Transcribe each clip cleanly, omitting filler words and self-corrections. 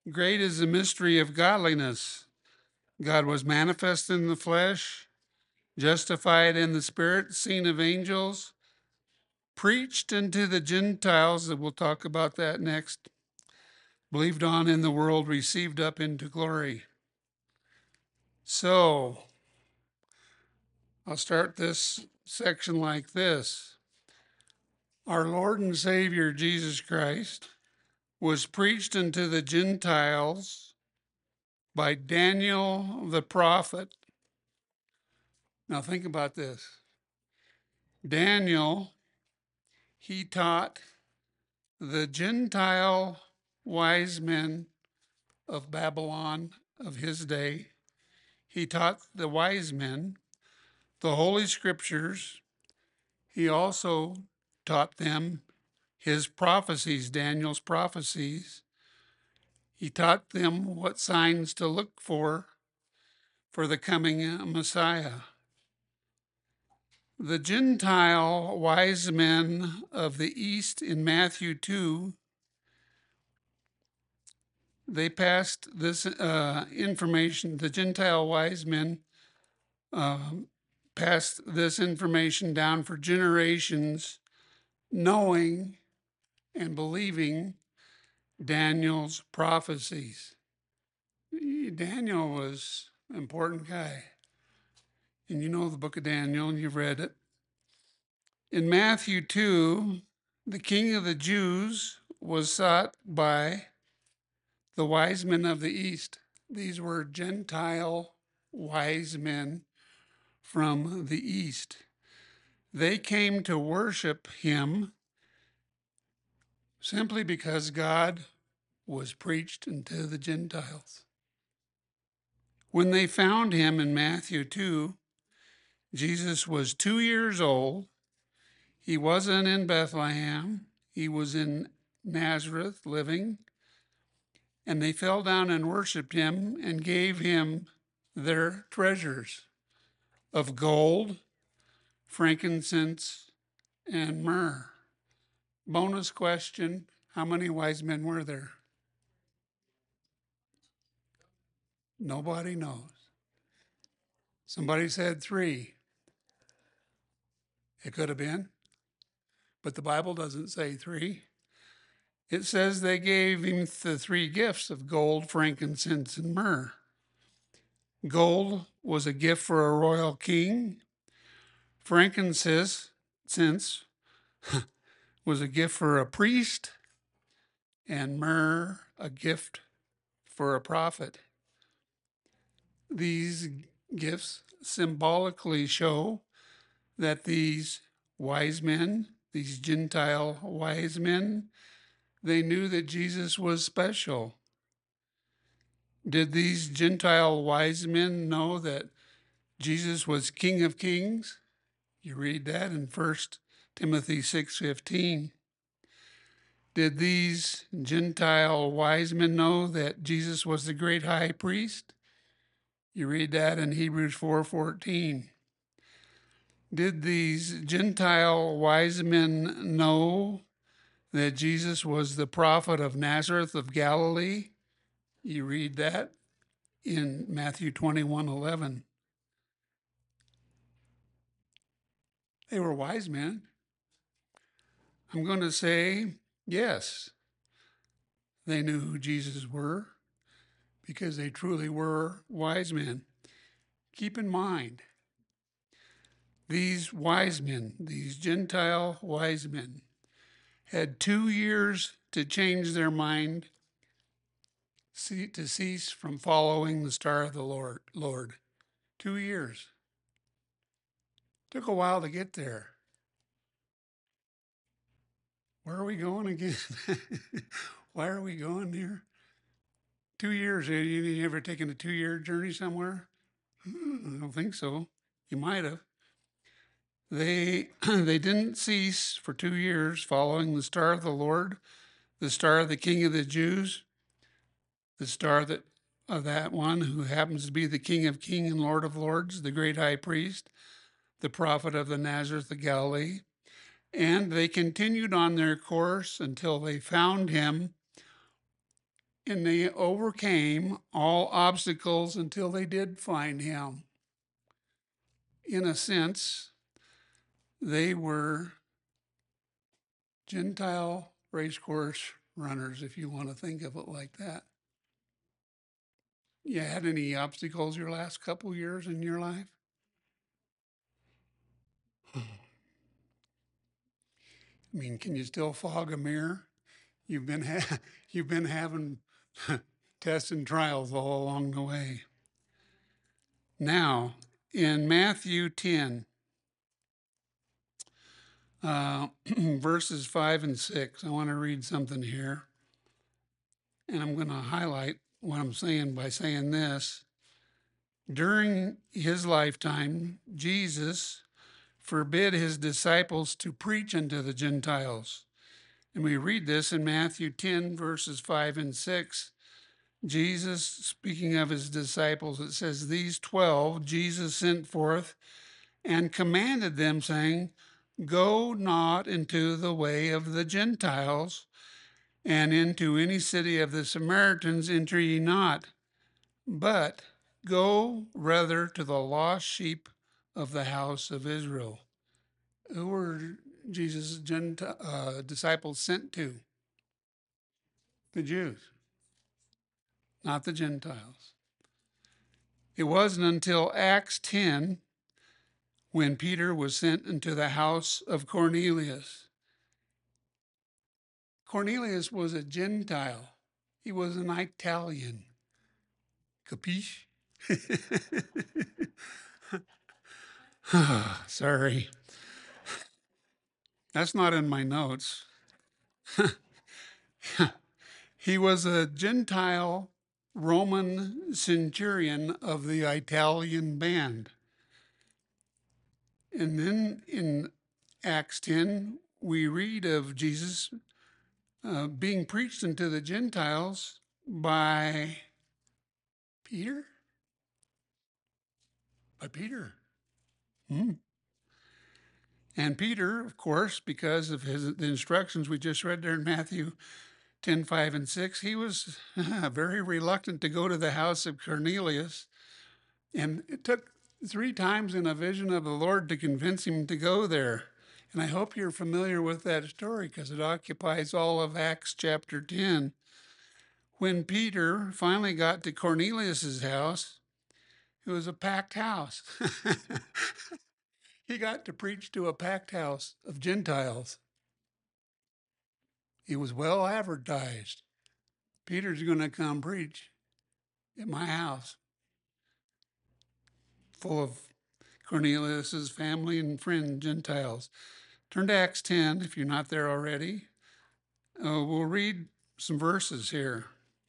Great is the mystery of godliness. God was manifest in the flesh, justified in the spirit, seen of angels, preached unto the Gentiles, and we'll talk about that next, believed on in the world, received up into glory. So, I'll start this section like this. Our Lord and Savior Jesus Christ was preached unto the Gentiles by Daniel the prophet. Now think about this. Daniel, he taught the Gentile wise men of Babylon of his day. He taught the wise men the Holy Scriptures. He also taught them his prophecies, Daniel's prophecies. He taught them what signs to look for the coming Messiah. The Gentile wise men of the East in Matthew 2, they passed this information, the Gentile wise men passed this information down for generations, knowing and believing Daniel's prophecies. Daniel was an important guy. And you know the book of Daniel, and you've read it. In Matthew 2, the king of the Jews was sought by the wise men of the East. These were Gentile wise men from the East. They came to worship him simply because God was preached unto the Gentiles. When they found him in Matthew 2, Jesus was 2 years old. He wasn't in Bethlehem. He was in Nazareth living. And they fell down and worshiped him and gave him their treasures of gold, frankincense, and myrrh. Bonus question, how many wise men were there? Nobody knows. Somebody said 3. It could have been, but the Bible doesn't say 3. It says they gave him the 3 gifts of gold, frankincense, and myrrh. Gold was a gift for a royal king. Frankincense was a gift for a priest, and myrrh a gift for a prophet. These gifts symbolically show that these wise men, these Gentile wise men, they knew that Jesus was special. Did these Gentile wise men know that Jesus was King of Kings? You read that in 1 Timothy 6:15. Did these Gentile wise men know that Jesus was the great high priest? You read that in Hebrews 4:14. Did these Gentile wise men know that Jesus was the prophet of Nazareth of Galilee? You read that in Matthew 21:11. They were wise men. I'm going to say yes, they knew who Jesus were because they truly were wise men. Keep in mind, these wise men, these Gentile wise men, had 2 years to change their mind, to cease from following the star of the Lord. 2 years. Took a while to get there. Where are we going again? Why are we going here? 2 years. You ever taken a 2-year journey somewhere? I don't think so. You might have. They didn't cease for 2 years following the star of the Lord, the star of the King of the Jews, the star of that one who happens to be the King of Kings and Lord of Lords, the great high priest, the prophet of the Nazareth of Galilee. And they continued on their course until they found him and they overcame all obstacles until they did find him. In a sense, they were Gentile racecourse runners, if you want to think of it like that. You had any obstacles your last couple years in your life? I mean, can you still fog a mirror? You've been you've been having tests and trials all along the way. Now, in Matthew 10, verses 5 and 6, I want to read something here. And I'm going to highlight what I'm saying by saying this. During his lifetime, Jesus forbid his disciples to preach unto the Gentiles. And we read this in Matthew 10, verses 5 and 6. Jesus, speaking of his disciples, it says, These 12 Jesus sent forth and commanded them, saying, Go not into the way of the Gentiles, and into any city of the Samaritans enter ye not, but go rather to the lost sheep of the house of Israel. Who were Jesus' disciples sent to? The Jews, not the Gentiles. It wasn't until Acts 10 when Peter was sent into the house of Cornelius. Cornelius was a Gentile. He was an Italian. Capiche? Sorry. That's not in my notes. He was a Gentile Roman centurion of the Italian band. And then in Acts 10, we read of Jesus being preached unto the Gentiles by Peter? By Peter. And Peter, of course, because of the instructions we just read there in Matthew 10, 5, and 6, he was very reluctant to go to the house of Cornelius. And it took 3 times in a vision of the Lord to convince him to go there. And I hope you're familiar with that story because it occupies all of Acts chapter 10. When Peter finally got to Cornelius's house, it was a packed house. He got to preach to a packed house of Gentiles. It was well advertised. Peter's going to come preach at my house, full of Cornelius's family and friends, Gentiles. Turn to Acts 10 if you're not there already. We'll read some verses here.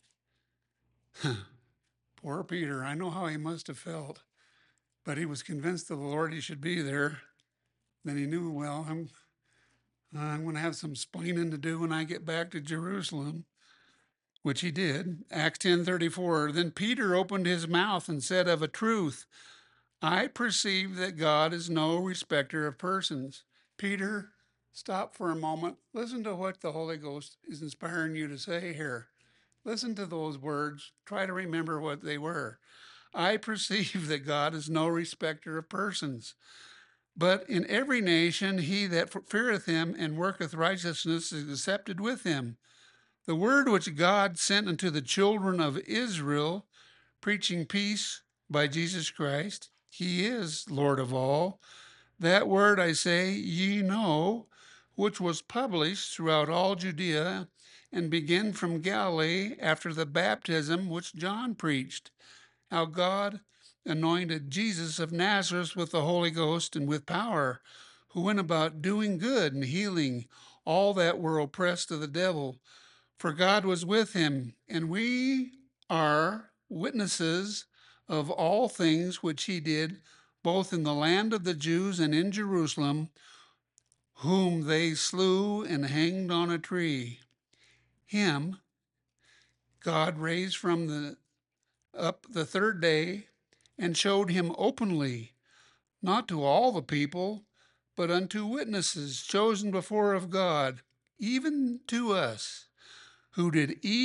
Poor Peter, I know how he must have felt, but he was convinced of the Lord he should be there. Then he knew, well, I'm going to have some splaining to do when I get back to Jerusalem, which he did. Acts 10:34. Then Peter opened his mouth and said, Of a truth, I perceive that God is no respecter of persons. Peter, stop for a moment. Listen to what the Holy Ghost is inspiring you to say here. Listen to those words. Try to remember what they were. I perceive that God is no respecter of persons. But in every nation he that feareth him and worketh righteousness is accepted with him. The word which God sent unto the children of Israel, preaching peace by Jesus Christ, he is Lord of all. That word, I say, ye know, which was published throughout all Judea, and began from Galilee after the baptism which John preached, how God anointed Jesus of Nazareth with the Holy Ghost and with power, who went about doing good and healing all that were oppressed of the devil. For God was with him, and we are witnesses of all things which he did, both in the land of the Jews and in Jerusalem, whom they slew and hanged on a tree. Him God raised from up the third day, and showed him openly, not to all the people, but unto witnesses chosen before of God, even to us, who did eat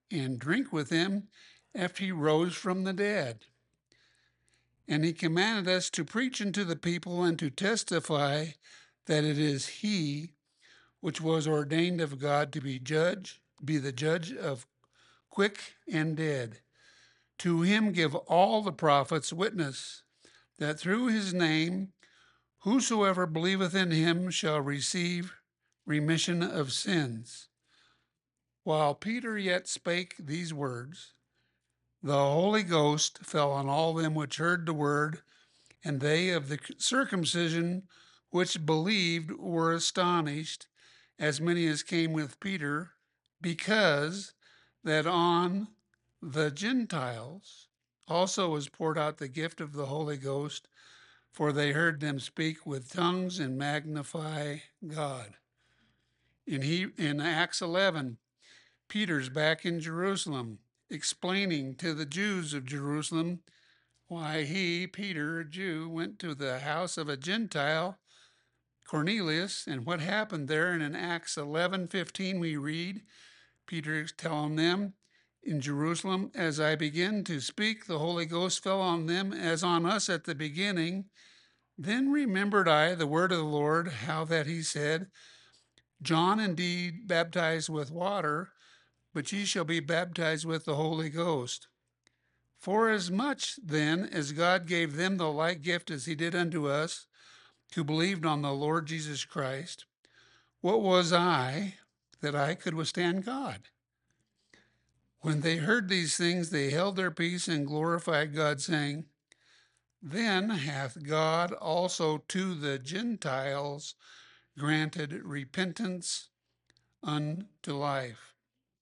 and drink with him after he rose from the dead. And he commanded us to preach unto the people and to testify that it is he which was ordained of God to be the judge of quick and dead. To him give all the prophets witness that through his name whosoever believeth in him shall receive remission of sins. While Peter yet spake these words, the Holy Ghost fell on all them which heard the word, and they of the circumcision which believed were astonished, as many as came with Peter, because that on the Gentiles also was poured out the gift of the Holy Ghost, for they heard them speak with tongues and magnify God. In Acts 11, Peter's back in Jerusalem, explaining to the Jews of Jerusalem why he, Peter, a Jew, went to the house of a Gentile, Cornelius, and what happened there. And in Acts 11:15 we read, Peter is telling them, in Jerusalem, as I begin to speak, the Holy Ghost fell on them as on us at the beginning. Then remembered I the word of the Lord, how that he said, John indeed baptized with water, but ye shall be baptized with the Holy Ghost. Forasmuch then as God gave them the like gift as he did unto us, who believed on the Lord Jesus Christ, what was I that I could withstand God? When they heard these things, they held their peace and glorified God, saying, Then hath God also to the Gentiles granted repentance unto life.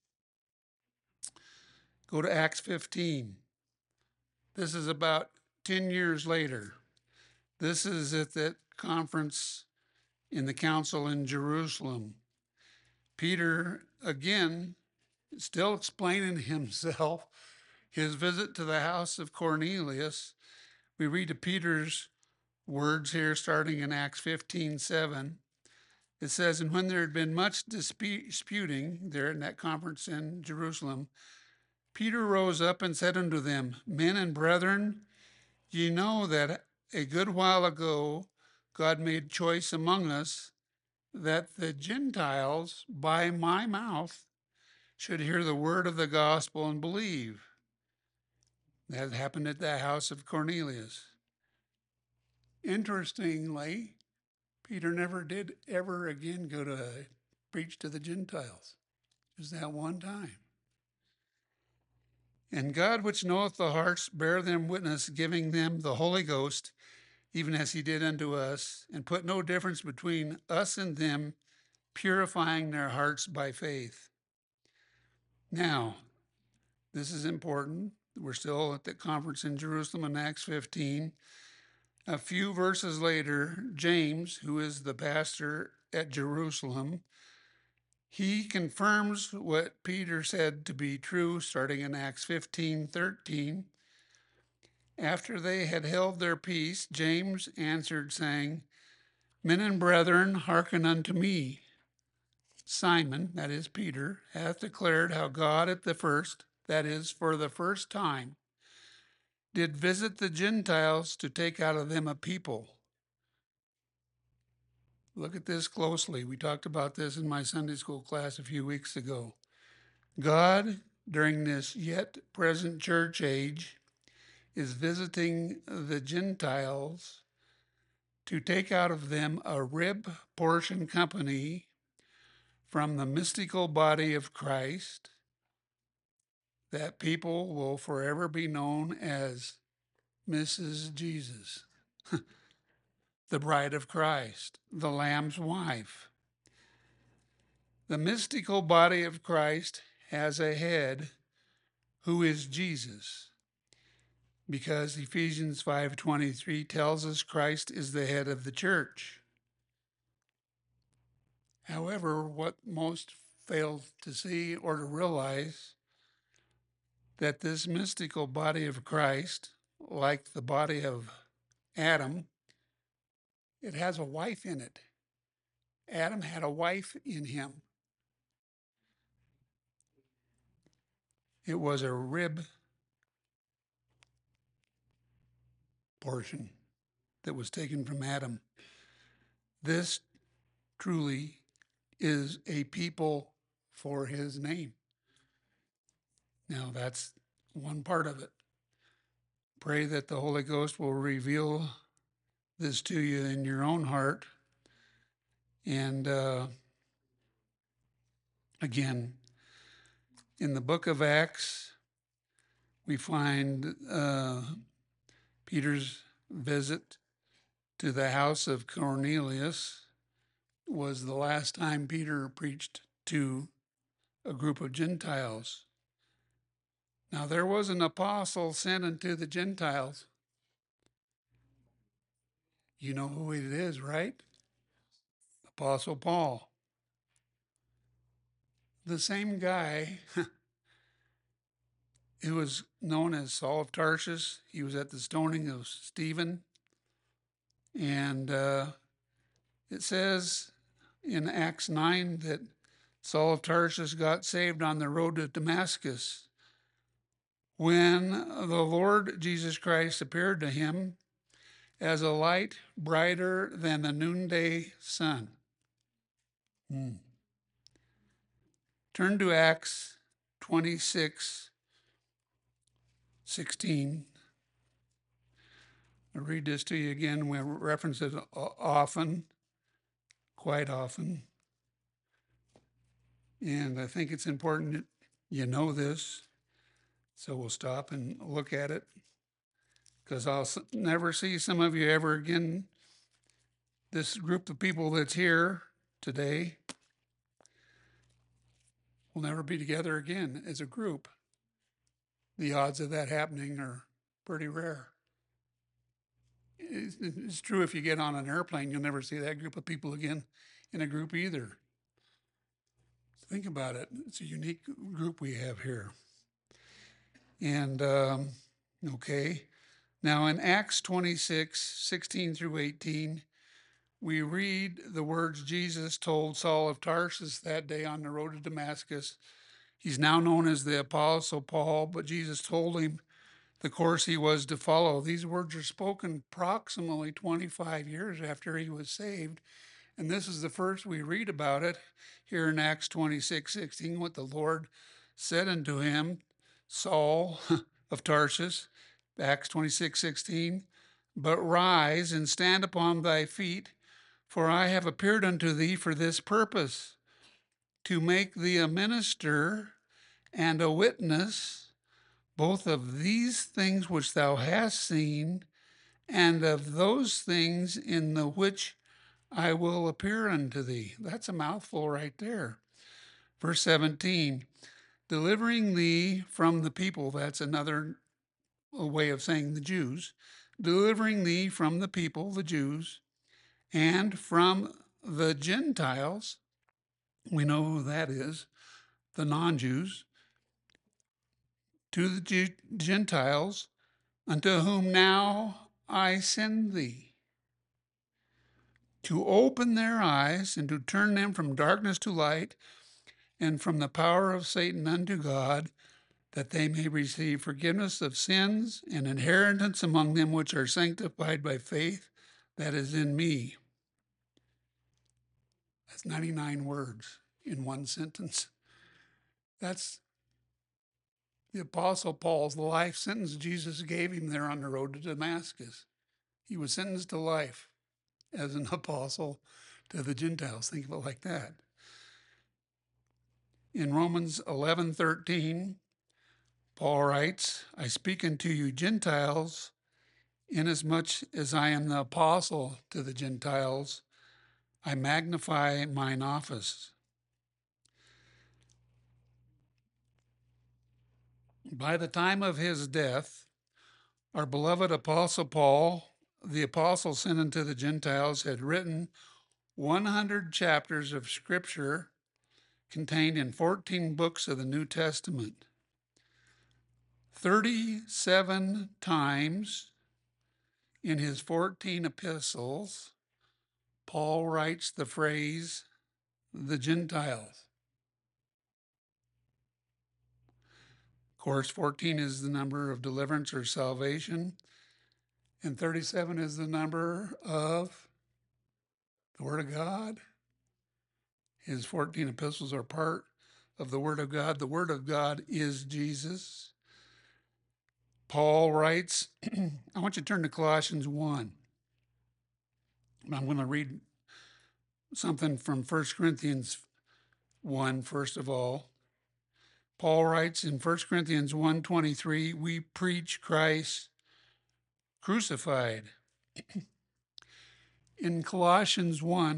Go to Acts 15. This is about 10 years later. This is at that conference in the council in Jerusalem. Peter, again, still explaining himself, his visit to the house of Cornelius. We read to Peter's words here, starting in Acts 15:7. It says, And when there had been much disputing there in that conference in Jerusalem, Peter rose up and said unto them, Men and brethren, ye know that a good while ago God made choice among us that the Gentiles by my mouth should hear the word of the gospel and believe. That happened at the house of Cornelius. Interestingly, Peter never did ever again go to preach to the Gentiles. Just that one time. And God, which knoweth the hearts, bear them witness, giving them the Holy Ghost, even as he did unto us, and put no difference between us and them, purifying their hearts by faith. Now, this is important. We're still at the conference in Jerusalem in Acts 15. A few verses later, James, who is the pastor at Jerusalem, he confirms what Peter said to be true, starting in Acts 15:13. After they had held their peace, James answered, saying, Men and brethren, hearken unto me. Simon, that is Peter, hath declared how God at the first, that is, for the first time, did visit the Gentiles to take out of them a people. Look at this closely. We talked about this in my Sunday school class a few weeks ago. God, during this yet present church age, is visiting the Gentiles to take out of them a rib portion company from the mystical body of Christ, that people will forever be known as Mrs. Jesus, the bride of Christ, the Lamb's wife. The mystical body of Christ has a head who is Jesus, because Ephesians 5:23 tells us Christ is the head of the church. However, what most fail to see or to realize, that this mystical body of Christ, like the body of Adam, it has a wife in it. Adam had a wife in him. It was a rib portion that was taken from Adam. This truly is a people for his name. Now, that's one part of it. Pray that the Holy Ghost will reveal this to you in your own heart. And again, in the book of Acts, we find Peter's visit to the house of Cornelius was the last time Peter preached to a group of Gentiles. Now, there was an apostle sent unto the Gentiles. You know who it is, right? Apostle Paul. The same guy who was known as Saul of Tarsus. He was at the stoning of Stephen. And it says in Acts 9 that Saul of Tarsus got saved on the road to Damascus when the Lord Jesus Christ appeared to him as a light brighter than the noonday sun. Turn to Acts 26:16. I'll read this to you again. We reference it often, quite often. And I think it's important that you know this. So we'll stop and look at it, because I'll never see some of you ever again. This group of people that's here today will never be together again as a group. The odds of that happening are pretty rare. It's true if you get on an airplane, you'll never see that group of people again in a group either. Think about it. It's a unique group we have here. And, okay. Now in Acts 26:16 through 18, we read the words Jesus told Saul of Tarsus that day on the road to Damascus. He's now known as the Apostle Paul, but Jesus told him the course he was to follow. These words are spoken approximately 25 years after he was saved. And this is the first we read about it here in Acts 26:16, what the Lord said unto him, Saul of Tarsus, Acts 26:16, but rise and stand upon thy feet, for I have appeared unto thee for this purpose, to make thee a minister and a witness both of these things which thou hast seen, and of those things in the which I will appear unto thee. That's a mouthful right there. Verse 17, delivering thee from the people. That's another way of saying the Jews. Delivering thee from the people, the Jews, and from the Gentiles. We know who that is, the non-Jews. To the Gentiles, unto whom now I send thee, to open their eyes and to turn them from darkness to light, and from the power of Satan unto God, that they may receive forgiveness of sins and inheritance among them which are sanctified by faith that is in me. That's 99 words in one sentence. That's the Apostle Paul's life sentence Jesus gave him there on the road to Damascus. He was sentenced to life as an apostle to the Gentiles. Think of it like that. In Romans 11:13, Paul writes, I speak unto you Gentiles, inasmuch as I am the apostle to the Gentiles, I magnify mine office. By the time of his death, our beloved Apostle Paul, the apostle sent unto the Gentiles, had written 100 chapters of Scripture contained in 14 books of the New Testament. 37 times in his 14 epistles, Paul writes the phrase, the Gentiles. course, 14 is the number of deliverance or salvation, and 37 is the number of the Word of God. His 14 epistles are part of the Word of God. The Word of God is Jesus. Paul writes, I want you to turn to Colossians 1. I'm going to read something from 1 Corinthians 1, first of all. Paul writes in 1 Corinthians 1:23, we preach Christ crucified. In Colossians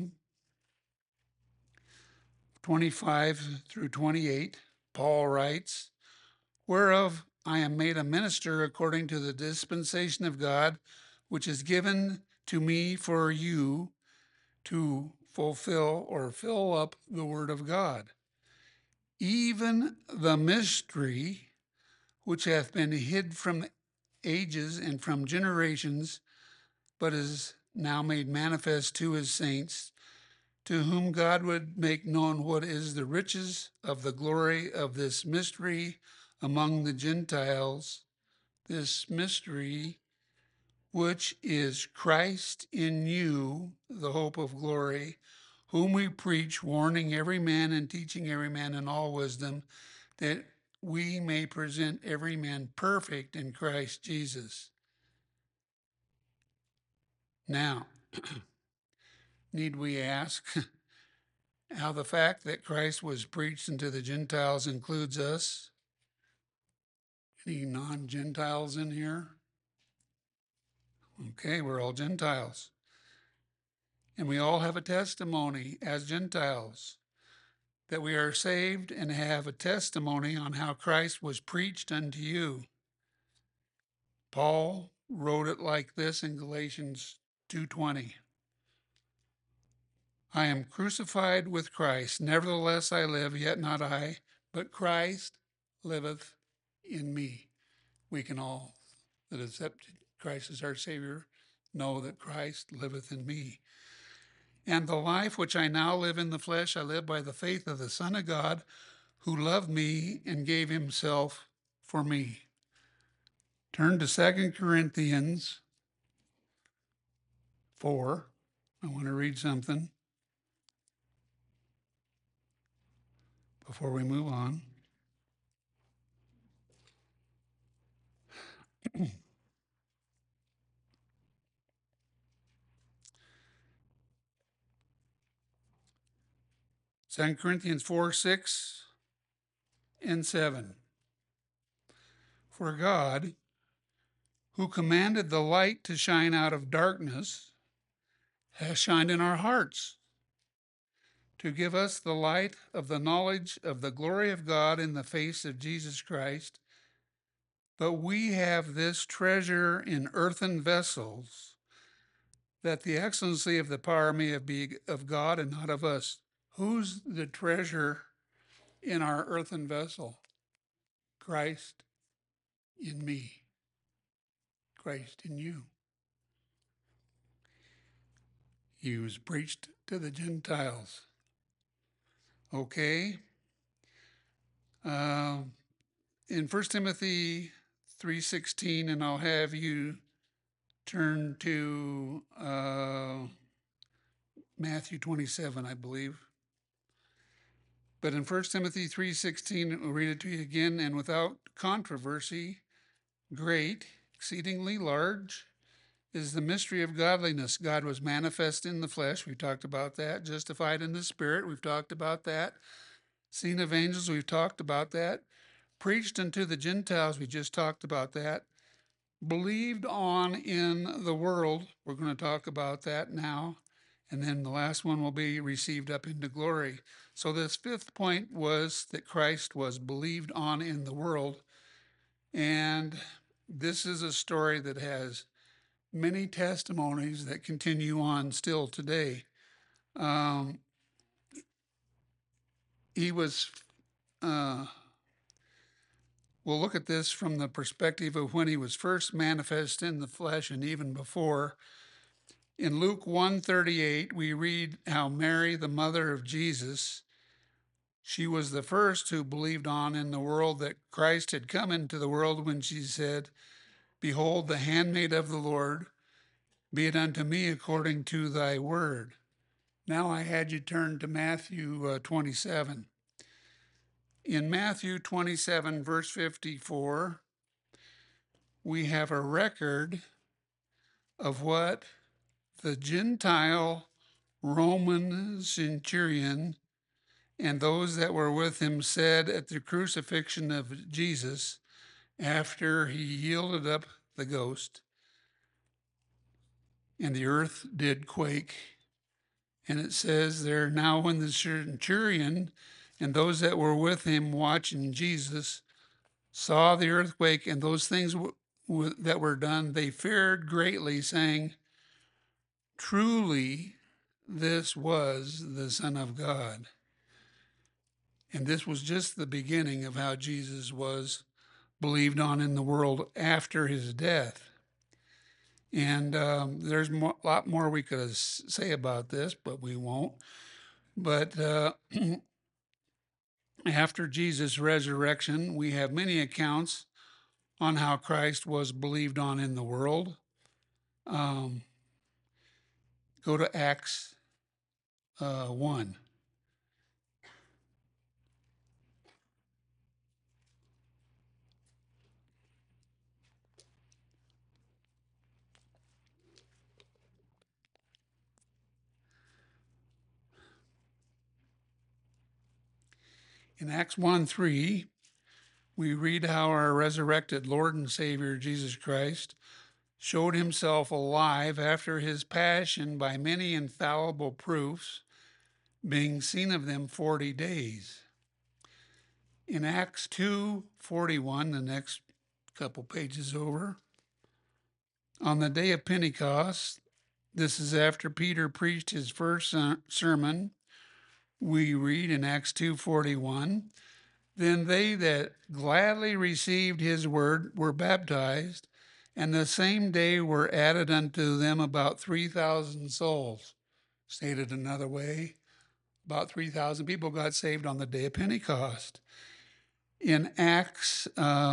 1:25 through 28, Paul writes, whereof I am made a minister according to the dispensation of God, which is given to me for you to fulfill or fill up the word of God, even the mystery which hath been hid from ages and from generations, but is now made manifest to his saints, to whom God would make known what is the riches of the glory of this mystery among the Gentiles, this mystery which is Christ in you, the hope of glory, whom we preach, warning every man and teaching every man in all wisdom, that we may present every man perfect in Christ Jesus. Now, need we ask how the fact that Christ was preached unto the Gentiles includes us? Any non-Gentiles in here? Okay, we're all Gentiles. And we all have a testimony as Gentiles that we are saved and have a testimony on how Christ was preached unto you. Paul wrote it like this in Galatians 2:20. I am crucified with Christ. Nevertheless I live, yet not I, but Christ liveth in me. We can all that accept Christ as our Savior know that Christ liveth in me. And the life which I now live in the flesh, I live by the faith of the Son of God, who loved me and gave himself for me. Turn to 2 Corinthians 4. I want to read something before we move on. Second Corinthians 4, 6 and 7. For God, who commanded the light to shine out of darkness, has shined in our hearts to give us the light of the knowledge of the glory of God in the face of Jesus Christ. But we have this treasure in earthen vessels, that the excellency of the power may be of God and not of us. Who's the treasure in our earthen vessel? Christ in me. Christ in you. He was preached to the Gentiles. Okay. In 1 Timothy 3:16, and I'll have you turn to Matthew 27, I believe. But in 1 Timothy 3:16, we'll read it to you again. And without controversy, great, exceedingly large, is the mystery of godliness. God was manifest in the flesh. We've talked about that. Justified in the spirit. We've talked about that. Seen of angels. We've talked about that. Preached unto the Gentiles. We just talked about that. Believed on in the world. We're going to talk about that now. And then the last one will be received up into glory. So this fifth point was that Christ was believed on in the world. And this is a story that has many testimonies that continue on still today. He was, we'll look at this from the perspective of when he was first manifest in the flesh and even before. In Luke 1:38, we read how Mary, the mother of Jesus, She was the first who believed on in the world that Christ had come into the world when she said, "Behold, the handmaid of the Lord, be it unto me according to thy word." Now I had you turn to Matthew 27. In Matthew 27, verse 54, we have a record of what the Gentile Roman centurion and those that were with him said at the crucifixion of Jesus after he yielded up the ghost. And the earth did quake. And it says there, now when the centurion and those that were with him watching Jesus saw the earthquake and those things that were done, they feared greatly, saying, "Truly, this was the Son of God." And this was just the beginning of how Jesus was believed on in the world after his death. And there's a lot more we could say about this, but we won't. But after Jesus' resurrection, we have many accounts on how Christ was believed on in the world. Go to Acts 1. In Acts 1:3, we read how our resurrected Lord and Savior Jesus Christ showed himself alive after his passion by many infallible proofs, being seen of them 40 days. In Acts 2:41, the next couple pages over, on the day of Pentecost, this is after Peter preached his first sermon, we read in Acts 2:41, then they that gladly received his word were baptized, and the same day were added unto them about 3,000 souls. Stated another way, about 3,000 people got saved on the day of Pentecost. In Acts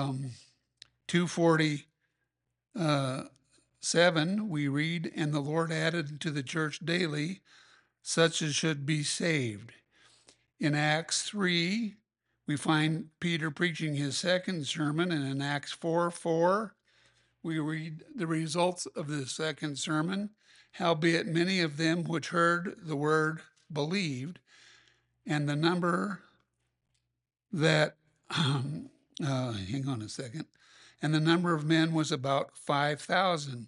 2:47, we read, and the Lord added to the church daily such as should be saved. In Acts 3, we find Peter preaching his second sermon, and in Acts 4:4, we read the results of the second sermon. Howbeit many of them which heard the word believed, and the number that, hang on a second, and the number of men was about 5,000.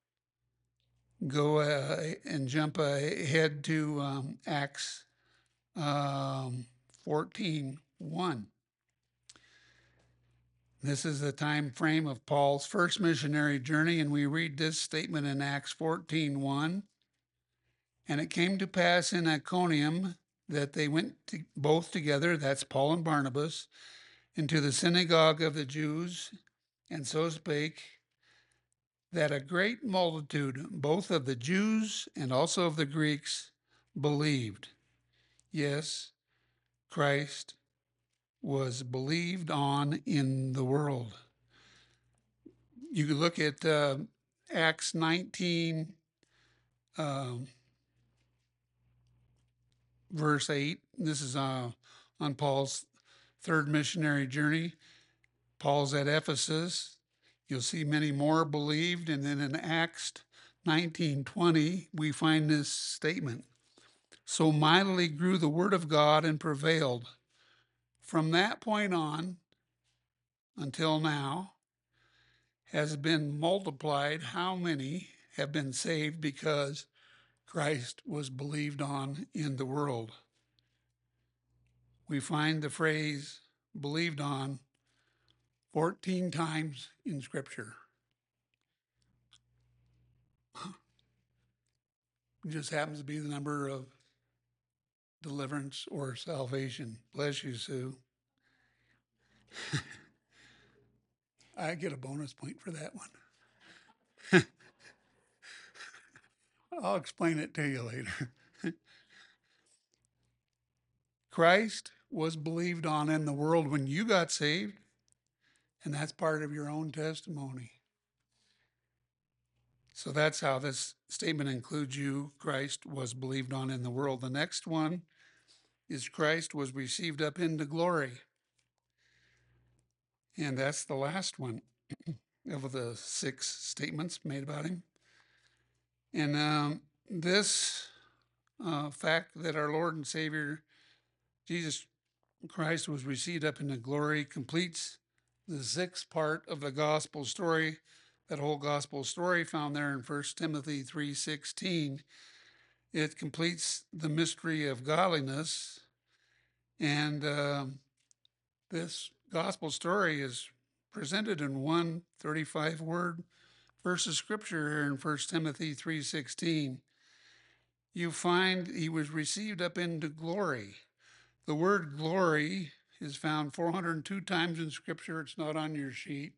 Go and jump ahead to Acts 14:1. This is the time frame of Paul's first missionary journey, and we read this statement in Acts 14:1. And it came to pass in Iconium that they went both together, that's Paul and Barnabas, into the synagogue of the Jews, and so spake, that a great multitude, both of the Jews and also of the Greeks, believed. Yes, Christ was believed on in the world. You could look at Acts 19, verse 8. This is on Paul's third missionary journey. Paul's at Ephesus. You'll see many more believed. And then in Acts 19:20, we find this statement. So mightily grew the word of God and prevailed. From that point on until now has been multiplied how many have been saved because Christ was believed on in the world. We find the phrase believed on 14 times in Scripture. It just happens to be the number of deliverance or salvation. Bless you, Sue. I get a bonus point for that one. I'll explain it to you later. Christ was believed on in the world when you got saved, and that's part of your own testimony. So that's how this statement includes you. Christ was believed on in the world. The next one is Christ was received up into glory. And that's the last one of the 6 statements made about him. And this fact that our Lord and Savior Jesus Christ was received up into glory completes the 6th part of the gospel story. That whole gospel story found there in 1 Timothy 3:16. It completes the mystery of godliness. And this gospel story is presented in one 35-word verse of scripture here in 1 Timothy 3:16. You find he was received up into glory. The word glory is found 402 times in scripture. It's not on your sheet.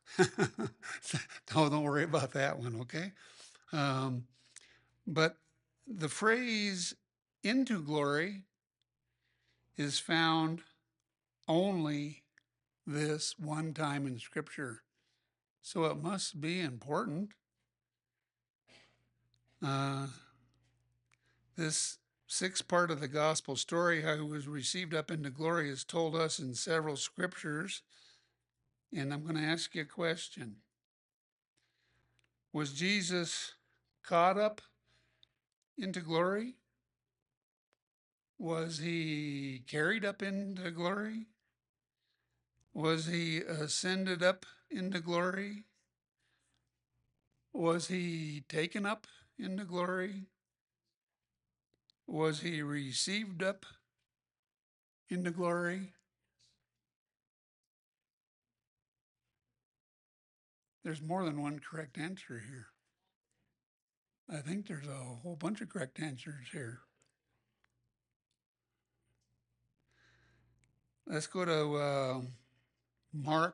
No, don't worry about that one, okay? But the phrase into glory is found only this one time in scripture. So it must be important. This 6th part of the gospel story, how he was received up into glory, is told us in several scriptures. And I'm going to ask you a question. Was Jesus caught up into glory? Was he carried up into glory? Was he ascended up into glory? Was he taken up into glory? Was he received up into glory? There's more than one correct answer here. I think there's a whole bunch of correct answers here. Let's go to Mark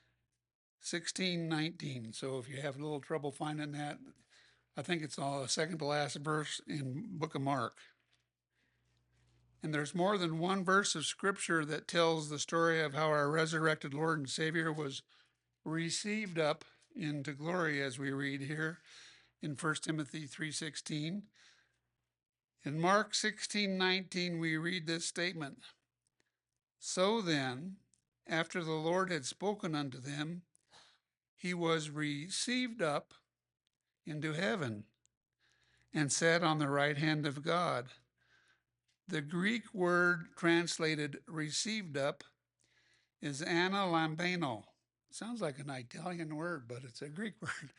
16:19. So if you have a little trouble finding that, I think it's the second to last verse in book of Mark. And there's more than one verse of scripture that tells the story of how our resurrected Lord and Savior was received up into glory, as we read here in 1 Timothy 3:16. In Mark 16:19, we read this statement. So then, after the Lord had spoken unto them, he was received up into heaven and sat on the right hand of God. The Greek word translated received up is analambano. Sounds like an Italian word, but it's a Greek word.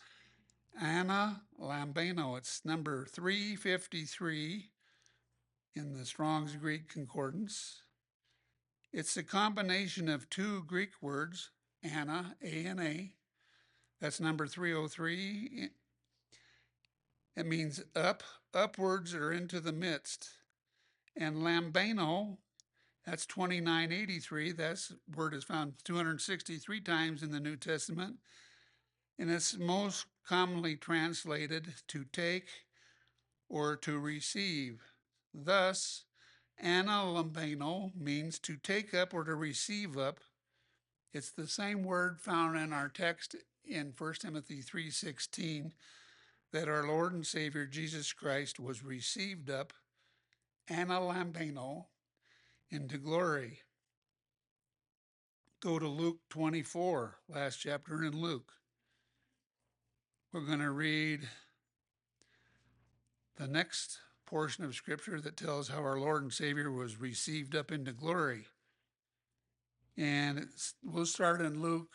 Analambano. It's number 353 in the Strong's Greek Concordance. It's a combination of 2 Greek words, ana, A-N-A. That's number 303. It means up, upwards, or into the midst. And lambano, that's 2983. That word is found 263 times in the New Testament. And it's most commonly translated to take or to receive. Thus, analambano means to take up or to receive up. It's the same word found in our text in 1 Timothy 3:16 that our Lord and Savior Jesus Christ was received up, analambano, into glory. Go to Luke 24, last chapter in Luke. We're going to read the next portion of scripture that tells how our Lord and Savior was received up into glory. And we'll start in Luke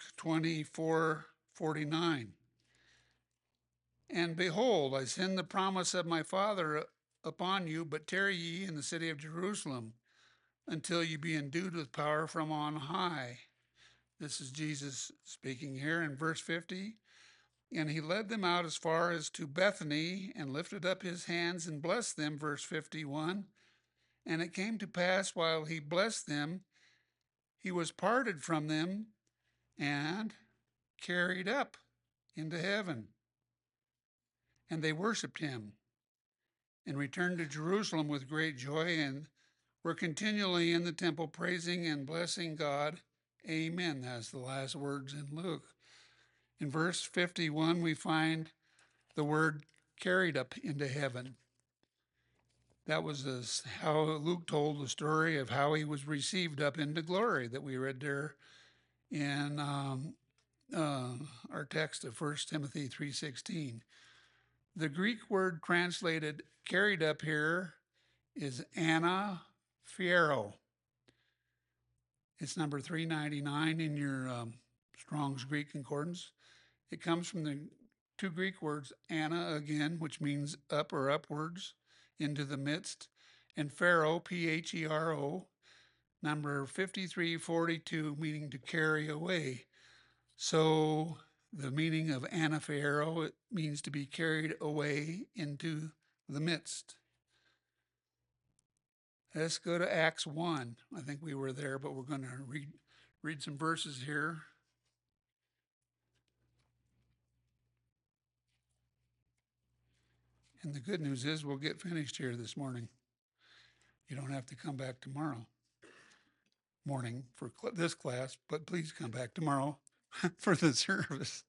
24:49. And behold, I send the promise of my Father upon you, but tarry ye in the city of Jerusalem until you be endued with power from on high. This is Jesus speaking here in verse 50. And he led them out as far as to Bethany and lifted up his hands and blessed them, verse 51. And it came to pass while he blessed them, he was parted from them and carried up into heaven. And they worshiped him and returned to Jerusalem with great joy and were continually in the temple praising and blessing God. Amen. That's the last words in Luke. In verse 51, we find the word carried up into heaven. That was how Luke told the story of how he was received up into glory that we read there in our text of 1 Timothy 3:16. The Greek word translated carried up here is anaphero. It's number 399 in your Strong's Greek Concordance. It comes from the two Greek words, ana again, which means up or upwards, into the midst, and phero, Phero, number 5342, meaning to carry away. So the meaning of anaphero, it means to be carried away into the midst. Let's go to Acts 1. I think we were there, but we're going to read some verses here. And the good news is we'll get finished here this morning. You don't have to come back tomorrow morning for this class, but please come back tomorrow for the service.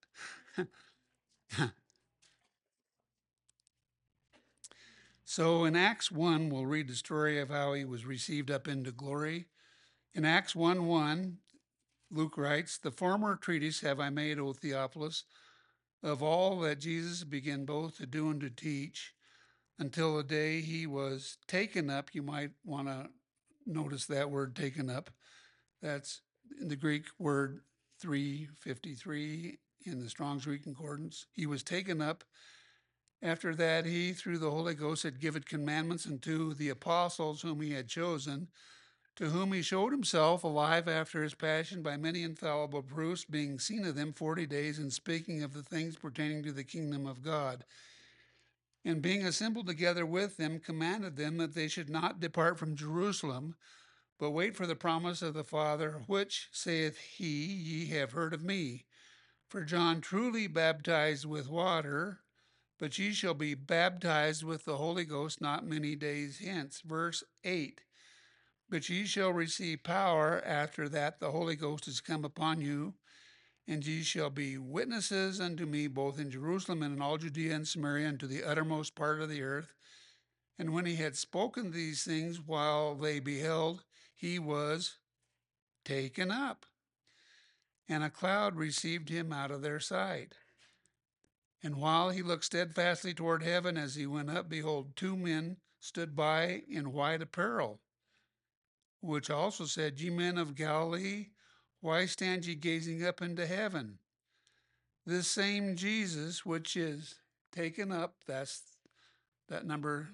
So in Acts 1, we'll read the story of how he was received up into glory. In Acts 1:1, Luke writes, "The former treatise have I made, O Theophilus, of all that Jesus began both to do and to teach, until the day he was taken up." You might want to notice that word taken up. That's in the Greek word 353 in the Strong's Greek Concordance. He was taken up. After that, he, through the Holy Ghost, had given commandments unto the apostles whom he had chosen, to whom he showed himself alive after his passion by many infallible proofs, being seen of them 40 days, and speaking of the things pertaining to the kingdom of God. And being assembled together with them, commanded them that they should not depart from Jerusalem, but wait for the promise of the Father, which, saith he, ye have heard of me. For John truly baptized with water, but ye shall be baptized with the Holy Ghost not many days hence. Verse 8, but ye shall receive power after that the Holy Ghost is come upon you, and ye shall be witnesses unto me both in Jerusalem and in all Judea and Samaria and to the uttermost part of the earth. And when he had spoken these things while they beheld, he was taken up, and a cloud received him out of their sight. And while he looked steadfastly toward heaven as he went up, behold, two men stood by in white apparel, which also said, Ye men of Galilee, why stand ye gazing up into heaven? This same Jesus, which is taken up, that's that number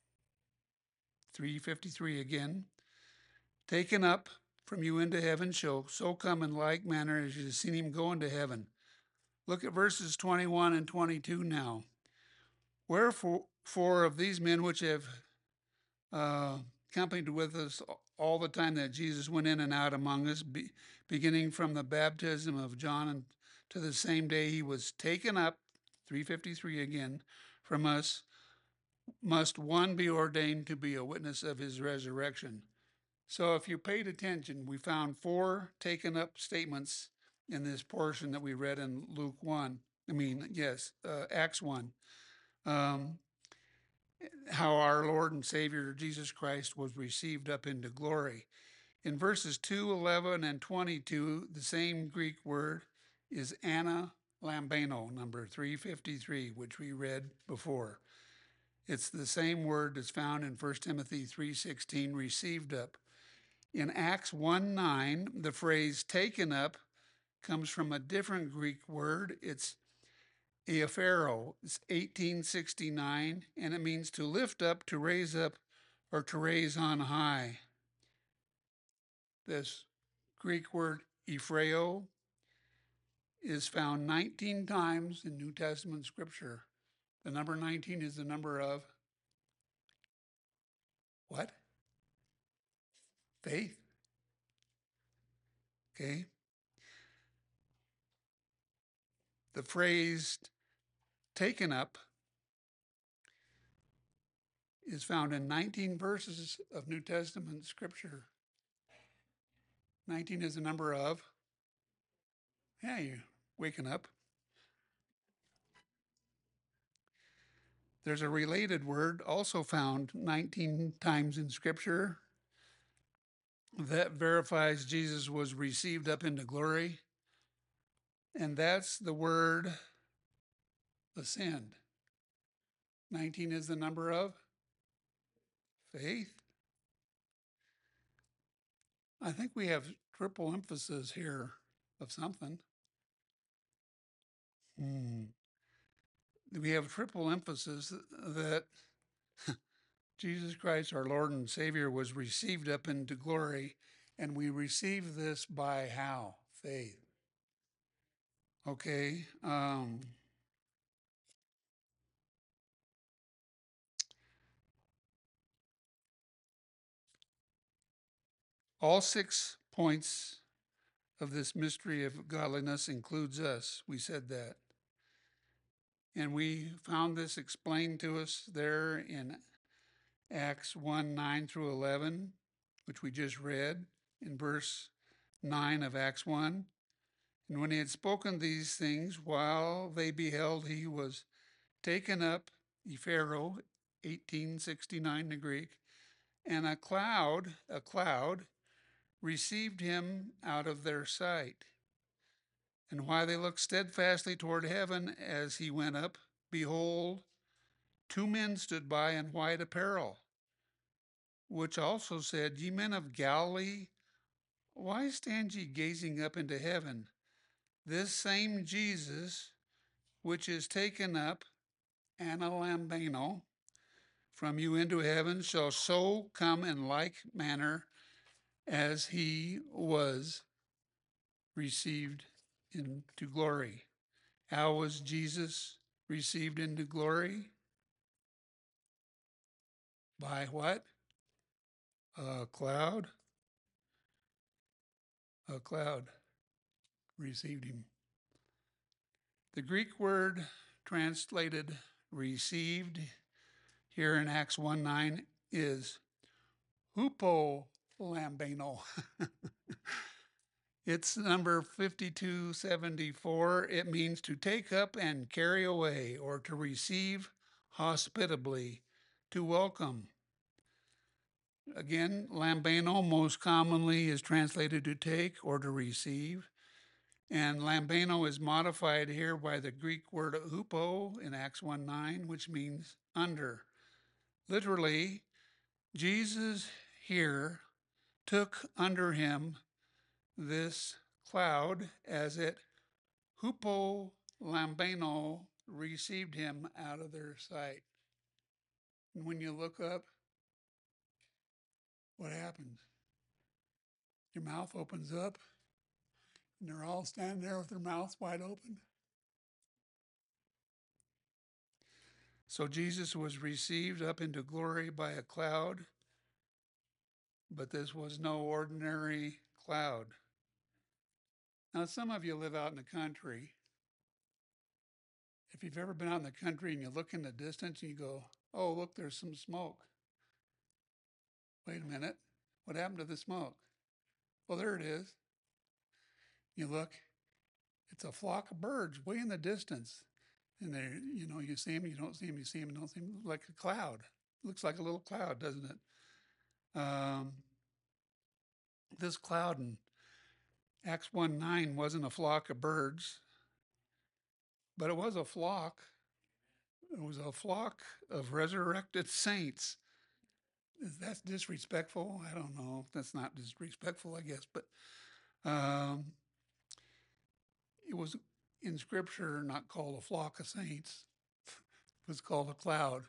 353 again, taken up from you into heaven, shall so come in like manner as you have seen him go into heaven. Look at verses 21 and 22 now. Wherefore of these men which have accompanied with us all the time that Jesus went in and out among us, beginning from the baptism of John and to the same day he was taken up, 353 again, from us, must one be ordained to be a witness of his resurrection. So if you paid attention, we found four taken up statements in this portion that we read in Acts 1. How our Lord and Savior Jesus Christ was received up into glory. In verses 2, 11, and 22, the same Greek word is analambano, number 353, which we read before. It's the same word that's found in 1 Timothy 3:16, received up. In Acts 1:9, the phrase taken up comes from a different Greek word. It's aphero. It's 1869, and it means to lift up, to raise up, or to raise on high. This Greek word ephreo is found 19 times in New Testament scripture. The number 19 is the number of what? Faith. Okay. The phrase taken up is found in 19 verses of New Testament scripture. 19 is the number of, yeah, you're waking up. There's a related word also found 19 times in scripture that verifies Jesus was received up into glory. And that's the word ascend. 19 is the number of faith. I think we have triple emphasis here of something. We have triple emphasis that Jesus Christ, our Lord and Savior, was received up into glory, and we receive this by how? Faith. Okay. All 6 points of this mystery of godliness includes us. We said that. And we found this explained to us there in Acts 1 9 through 11, which we just read in verse 9 of Acts 1. And when he had spoken these things, while they beheld, he was taken up, Ephero, 1869 in the Greek, and a cloud received him out of their sight. And while they looked steadfastly toward heaven as he went up, behold, 2 men stood by in white apparel, which also said, Ye men of Galilee, why stand ye gazing up into heaven? This same Jesus, which is taken up, analambano, from you into heaven, shall so come in like manner as he was received into glory. How was Jesus received into glory? By what? A cloud. A cloud received him. The Greek word translated received here in Acts 1 9 is hupolambano. It's number 5274. It means to take up and carry away, or to receive hospitably, to welcome. Again, lambano most commonly is translated to take or to receive. And lambano is modified here by the Greek word hupo in Acts 1 9, which means under. Literally, Jesus here took under him this cloud as it hupo lambano received him out of their sight. And when you look up, what happens? Your mouth opens up, and they're all standing there with their mouths wide open. So Jesus was received up into glory by a cloud, but this was no ordinary cloud. Now, some of you live out in the country. If you've ever been out in the country and you look in the distance and you go, oh, look, there's some smoke. Wait a minute. What happened to the smoke? Well, there it is. You look, it's a flock of birds way in the distance. And they, you see them, you don't see them, you see them, you don't see them, like a cloud. Looks like a little cloud, doesn't it? This cloud in Acts 1 9 wasn't a flock of birds, but it was a flock. It was a flock of resurrected saints. That's disrespectful. I don't know. That's not disrespectful, I guess, but it was in Scripture not called a flock of saints. It was called a cloud.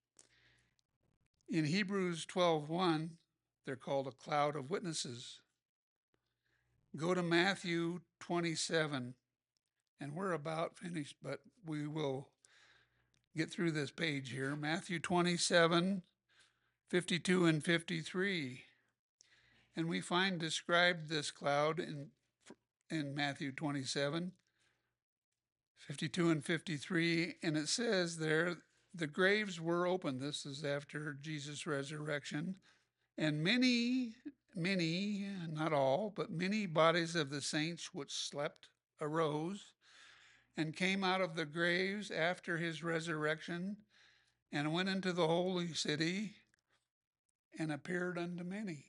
In Hebrews 12:1, they're called a cloud of witnesses. Go to Matthew 27, and we're about finished, but we will get through this page here. Matthew 27, 52 and 53. And we find described this cloud in Matthew 27, 52 and 53. And it says there, the graves were opened. This is after Jesus' resurrection. And many, not all, but many bodies of the saints which slept arose and came out of the graves after his resurrection and went into the holy city and appeared unto many.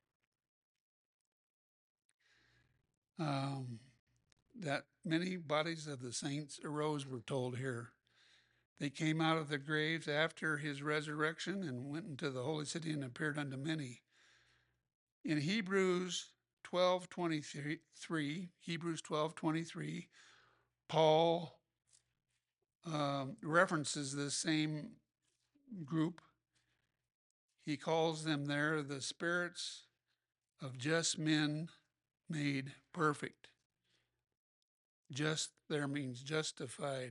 That many bodies of the saints arose, we're told here. They came out of the graves after his resurrection and went into the holy city and appeared unto many. In Hebrews 12:23, Paul references this same group. He calls them there the spirits of just men made perfect. Just there means justified.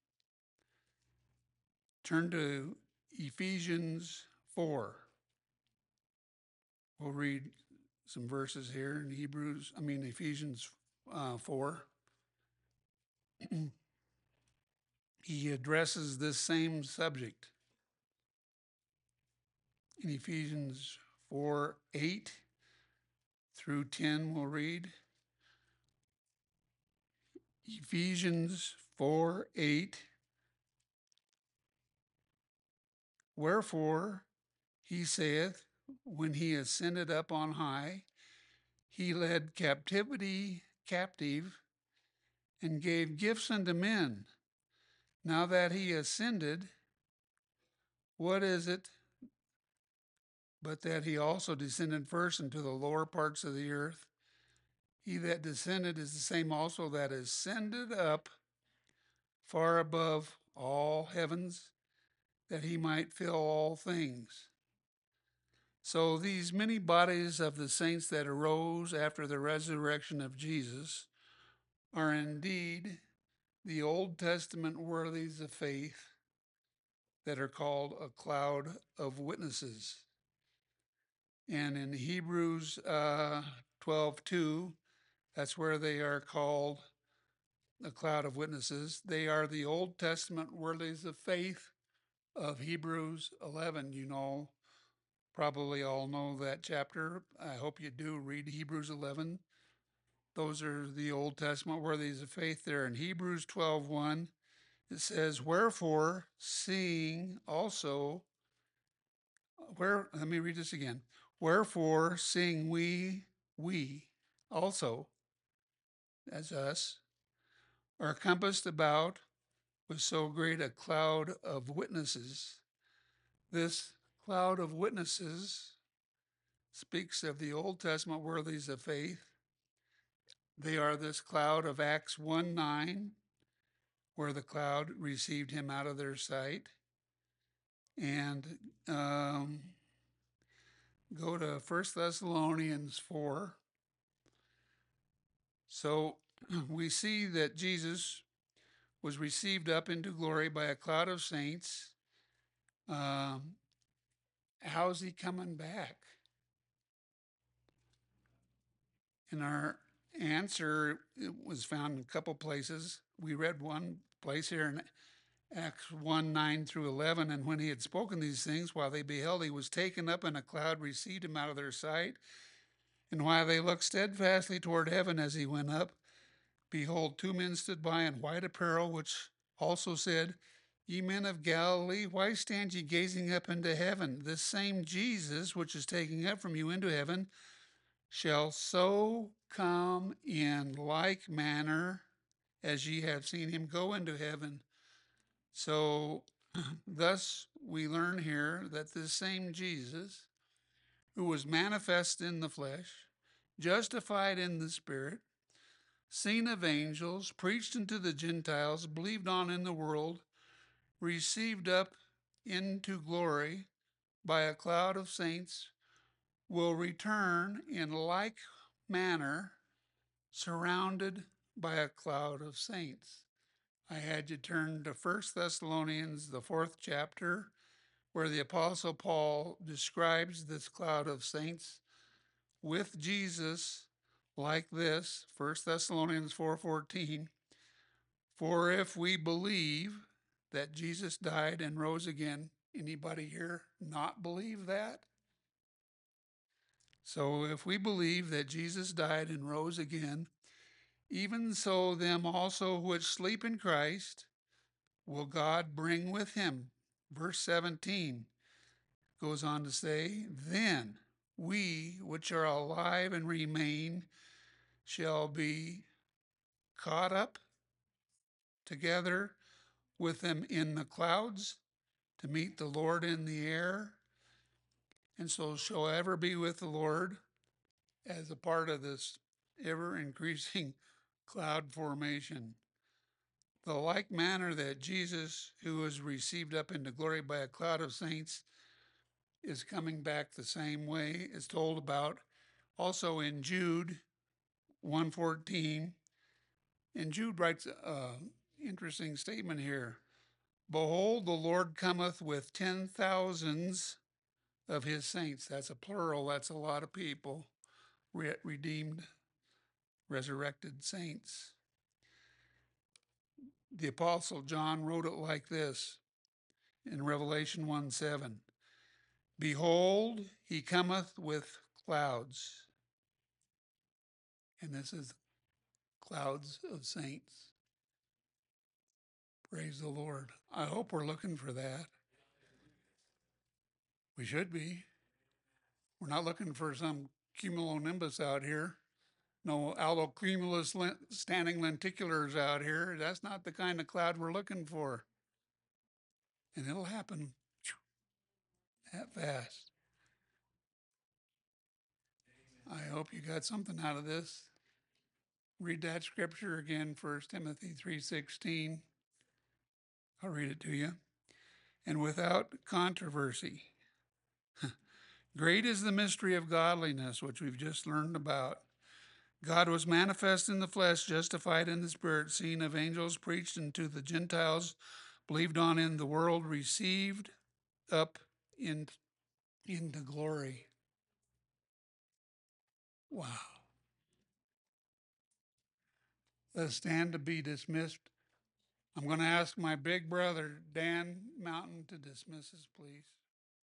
Turn to Ephesians 4. We'll read some verses here in Ephesians 4. He addresses this same subject. In Ephesians 4:8 through 10, we'll read. Ephesians 4:8. Wherefore, he saith, when he ascended up on high, he led captivity captive and gave gifts unto men. Now that he ascended, what is it but that he also descended first into the lower parts of the earth? He that descended is the same also that ascended up far above all heavens, that he might fill all things. So these many bodies of the saints that arose after the resurrection of Jesus are indeed the Old Testament worthies of faith that are called a cloud of witnesses. And in Hebrews 12:2, that's where they are called a cloud of witnesses. They are the Old Testament worthies of faith of Hebrews 11. Probably all know that chapter. I hope you do read Hebrews 11. Those are the Old Testament worthies of faith there. In Hebrews 12:1, it says, wherefore, seeing also, let me read this again. Wherefore, seeing we also, as us, are compassed about with so great a cloud of witnesses. This cloud of witnesses speaks of the Old Testament worthies of faith. They are this cloud of Acts 1:9, where the cloud received him out of their sight. And go to 1 Thessalonians 4. So we see that Jesus was received up into glory by a cloud of saints. How's he coming back? And our answer, it was found in a couple places. We read one place here in Acts 1:9 through 11. And when he had spoken these things, while they beheld, he was taken up, and a cloud received him out of their sight. And while they looked steadfastly toward heaven as he went up, behold, two men stood by in white apparel, which also said, Ye men of Galilee, why stand ye gazing up into heaven? This same Jesus, which is taking up from you into heaven, shall so come in like manner as ye have seen him go into heaven. So thus we learn here that this same Jesus, who was manifest in the flesh, justified in the spirit, seen of angels, preached unto the Gentiles, believed on in the world, received up into glory by a cloud of saints, will return in like manner, surrounded by a cloud of saints. I had you turn to 1 Thessalonians, the 4th chapter, where the Apostle Paul describes this cloud of saints with Jesus like this, 1 Thessalonians 4:14. For if we believe that Jesus died and rose again. Anybody here not believe that? So if we believe that Jesus died and rose again, even so them also which sleep in Christ will God bring with him. Verse 17 goes on to say, then we which are alive and remain shall be caught up together with them in the clouds to meet the Lord in the air, and so shall ever be with the Lord as a part of this ever increasing cloud formation. The like manner that Jesus, who was received up into glory by a cloud of saints, is coming back the same way, is told about also in Jude 1:14. And Jude writes an interesting statement here. Behold, the Lord cometh with 10,000s of his saints. That's a plural. That's a lot of people. Redeemed, resurrected saints. The Apostle John wrote it like this in Revelation 1:7. Behold, he cometh with clouds. And this is clouds of saints. Praise the Lord. I hope we're looking for that. We should be. We're not looking for some cumulonimbus out here. No allocumulus standing lenticulars out here. That's not the kind of cloud we're looking for. And it'll happen that fast. I hope you got something out of this. Read that scripture again, 1 Timothy 3:16. I'll read it to you. And without controversy. Great is the mystery of godliness, which we've just learned about. God was manifest in the flesh, justified in the spirit, seen of angels, preached unto the Gentiles, believed on in the world, received up into glory. Wow. Let's stand to be dismissed. I'm going to ask my big brother, Dan Mountain, to dismiss us, please.